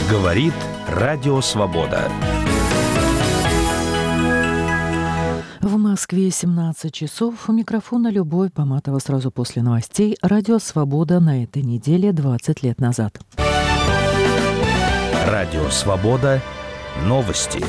Говорит Радио Свобода. В Москве 17 часов. У микрофона Любовь Поматова сразу после новостей. Радио «Свобода» на этой неделе 20 лет назад. Радио «Свобода». Новости.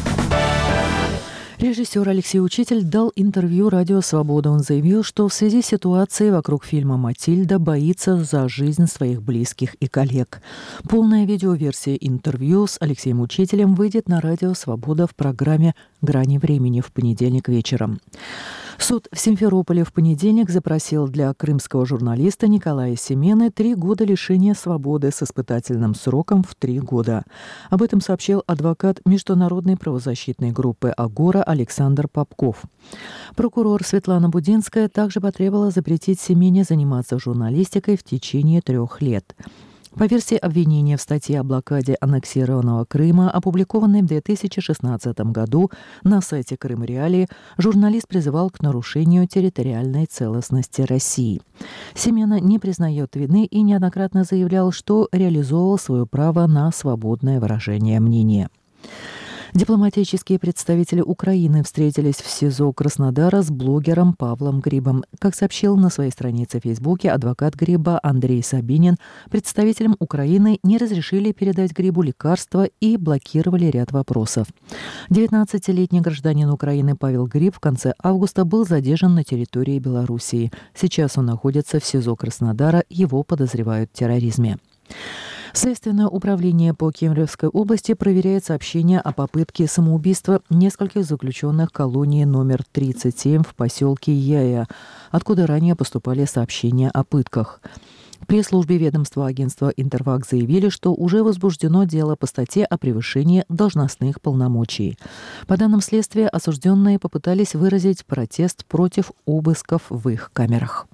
Режиссер Алексей Учитель дал интервью «Радио Свобода». Он заявил, что в связи с ситуацией вокруг фильма «Матильда» боится за жизнь своих близких и коллег. Полная видеоверсия интервью с Алексеем Учителем выйдет на «Радио Свобода» в программе «Грани времени» в понедельник вечером. Суд в Симферополе в понедельник запросил для крымского журналиста Николая Семены 3 года лишения свободы с испытательным сроком в 3 года. Об этом сообщил адвокат международной правозащитной группы «Агора» Александр Попков. Прокурор Светлана Будинская также потребовала запретить Семене заниматься журналистикой в течение 3 лет. По версии обвинения в статье о блокаде аннексированного Крыма, опубликованной в 2016 году на сайте Крым Реалии, журналист призывал к нарушению территориальной целостности России. Семена не признает вины и неоднократно заявлял, что реализовывал свое право на свободное выражение мнения. Дипломатические представители Украины встретились в СИЗО Краснодара с блогером Павлом Грибом. Как сообщил на своей странице в Фейсбуке адвокат Гриба Андрей Сабинин, представителям Украины не разрешили передать Грибу лекарства и блокировали ряд вопросов. 19-летний гражданин Украины Павел Гриб в конце августа был задержан на территории Белоруссии. Сейчас он находится в СИЗО Краснодара, его подозревают в терроризме. Следственное управление по Кемеровской области проверяет сообщения о попытке самоубийства нескольких заключенных колонии номер 37 в поселке Яя, откуда ранее поступали сообщения о пытках. В пресс-службе ведомства агентства «Интерфакс» заявили, что уже возбуждено дело по статье о превышении должностных полномочий. По данным следствия, осужденные попытались выразить протест против обысков в их камерах.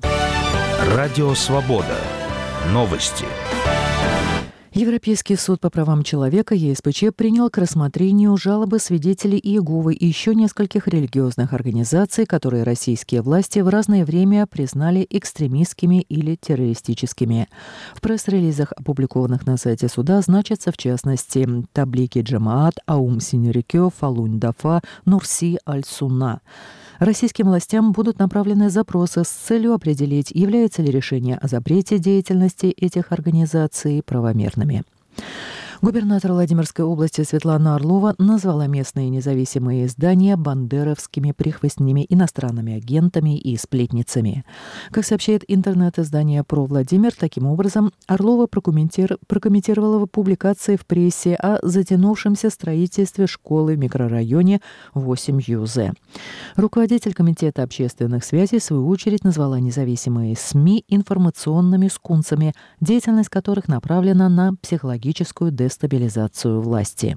Радио «Свобода». Новости. Европейский суд по правам человека ЕСПЧ принял к рассмотрению жалобы свидетелей Иеговы и еще нескольких религиозных организаций, которые российские власти в разное время признали экстремистскими или террористическими. В пресс-релизах, опубликованных на сайте суда, значатся в частности Таблики Джамаат, Аум Синерикё, Фалунь Дафа, Нурси Аль-Сунна. Российским властям будут направлены запросы с целью определить, является ли решение о запрете деятельности этих организаций правомерными. Губернатор Владимирской области Светлана Орлова назвала местные независимые издания бандеровскими прихвостнями, иностранными агентами и сплетницами. Как сообщает интернет-издание «Про Владимир», таким образом Орлова прокомментировала публикации в прессе о затянувшемся строительстве школы в микрорайоне 8 ЮЗ. Руководитель Комитета общественных связей, в свою очередь, назвала независимые СМИ информационными скунсами, деятельность которых направлена на психологическую дестабилизацию власти.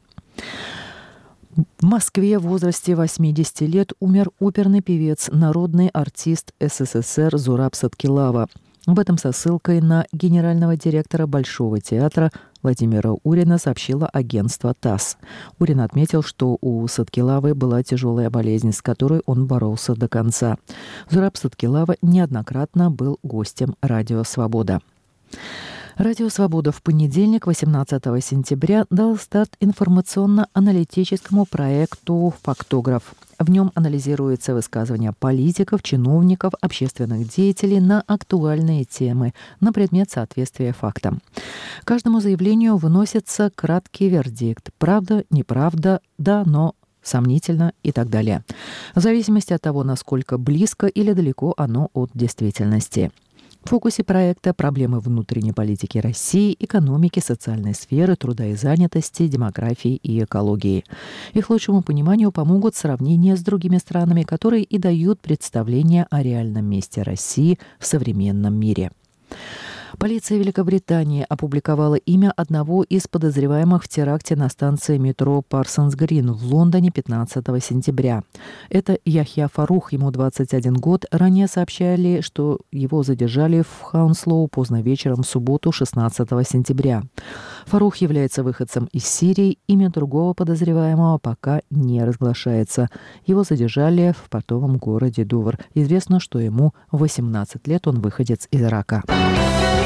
В Москве в возрасте 80 лет умер оперный певец, народный артист СССР Зураб Саткилава. Об этом со ссылкой на генерального директора Большого театра Владимира Урина сообщило агентство ТАСС. Урин отметил, что у Саткилавы была тяжелая болезнь, с которой он боролся до конца. Зураб Саткилава неоднократно был гостем «Радио Свобода». Радио «Свобода» в понедельник, 18 сентября, дал старт информационно-аналитическому проекту «Фактограф». В нем анализируются высказывания политиков, чиновников, общественных деятелей на актуальные темы на предмет соответствия фактам. Каждому заявлению выносится краткий вердикт: правда, неправда, да, но, сомнительно и так далее. В зависимости от того, насколько близко или далеко оно от действительности. В фокусе проекта проблемы внутренней политики России, экономики, социальной сферы, труда и занятости, демографии и экологии. Их лучшему пониманию помогут сравнения с другими странами, которые и дают представление о реальном месте России в современном мире. Полиция Великобритании опубликовала имя одного из подозреваемых в теракте на станции метро Парсонс-Грин в Лондоне 15 сентября. Это Яхья Фарух, ему 21 год. Ранее сообщали, что его задержали в Хаунслоу поздно вечером в субботу 16 сентября. Фарух является выходцем из Сирии. Имя другого подозреваемого пока не разглашается. Его задержали в портовом городе Дувр. Известно, что ему 18 лет, он выходец из Ирака.